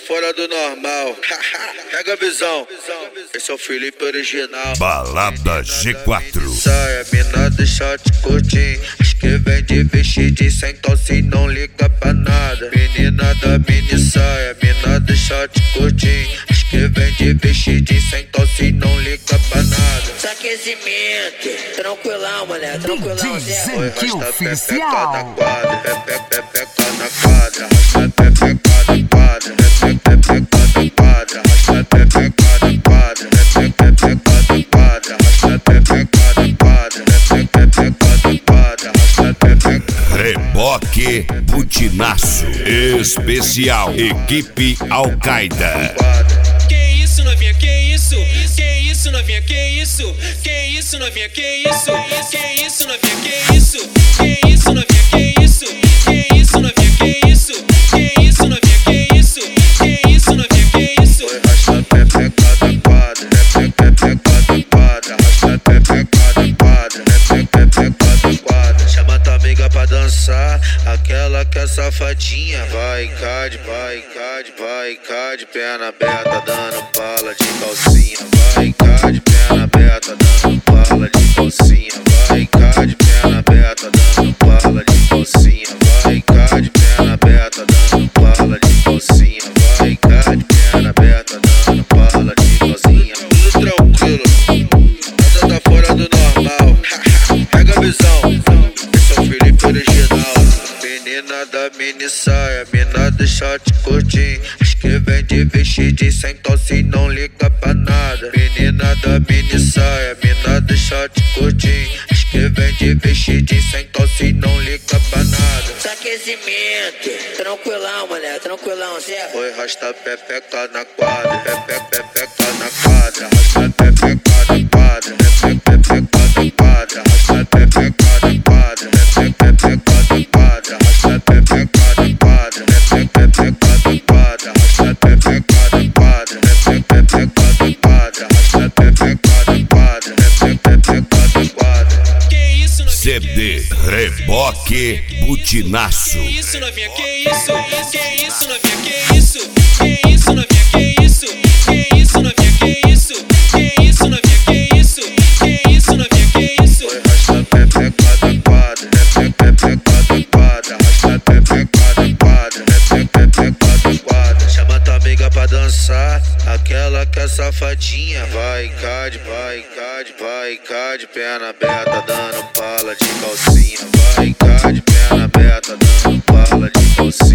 fora do normal. Pega a visão. Esse é o Felipe original. Balada G4. Saia, mina deixa te curtir. Acho que vem de vestidinho sem calcinha, não liga pra nada. Menina da mini saia, mina deixa te curtir. Acho que vem de vestidinho sem calcinha, não liga pra nada. Aquecimento, tranquilão, mulher, tranquilão, Zé. Foi rasta pepeca na quadra, pepeca na quadra, rasta pepeca na quadra, pepeca na quadra, rasta pepeca na quadra, pepeca na quadra, rasta pepeca na quadra, pepeca na quadra, rasta pepeca. Reboque Butinaço Especial Equipe Al-Qaeda. Que isso, novinha, que isso? Que isso, novinha, que isso? Que isso, novinha, que isso? Que isso, novinha, que isso? Que isso, novinha, que isso? Que isso, novinha, que isso? Que isso, novinha, que isso? Que isso, novinha, que isso? Foi rasta pepeca na quadra, pepeca na quadra, rasta pepeca na quadra, pepeca na quadra. Chama tua amiga pra dançar, aquela que é safadinha. Vai, cade, vai, cade, vai, cade, perna aberta, dando bala de calcinha. Vai, cade, perna aberta, dando bala de calcinha. Vai, cade, perna aberta, dando bala de calcinha. Vai, cade, perna aberta, dando bala de calcinha. Vai, cade, perna aberta, dando bala de calcinha. Tudo tranquilo, nada tá fora do normal. Pega a visão, esse é o Felipe original. Menina da mini saia, mina deixa te curtir. Acho que vem de vestidinho sem calcinha, não liga pra nada. Menina da mini saia, mina deixa te curtir. Acho que vem de vestidinho sem calcinha, não liga pra nada. Aquecimento, tranquilão, mulher, tranquilão, Zé. Foi rasta pepeca na quadra, pepeca na quadra, rasta pepeca na quadra, pepeca na quadra, rasta pepeca na quadra, pepeca na quadra, rasta pepeca na quadra, pepeca na quadra, rasta pepeca na quadra, pepeca na quadra, rasta pepeca na quadra, pepeca na quadra. Que isso, novinha, CD Reboque Butinaço. que isso, novinha, que isso? Que isso, novinha, que isso? Que isso, novinha, que isso? Que isso, novinha, que isso? Que isso, novinha, que isso? Que isso, novinha, que isso? Foi rasta pepeca na quadra, pepeca na quadra, rasta pepeca na quadra, pepeca na quadra. Chama tua amiga pra dançar, aquela que é safadinha. Vai, cade, vai, cade, vai, cade, perna aberta, dando bala de calcinha. Vai, cade, perna aberta, dando bala de calcinha.